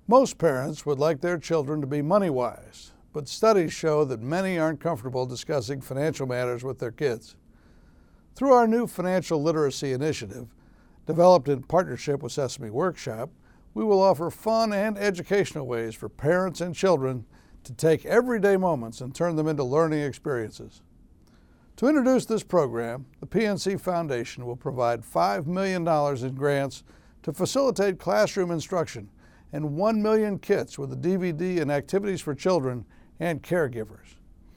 Most parents would like their children to be money-wise, but studies show that many aren't comfortable discussing financial matters with their kids. Through our new financial literacy initiative, developed in partnership with Sesame Workshop, we will offer fun and educational ways for parents and children to take everyday moments and turn them into learning experiences. To introduce this program, the PNC Foundation will provide $5 million in grants to facilitate classroom instruction and 1 million kits with a DVD and activities for children and caregivers.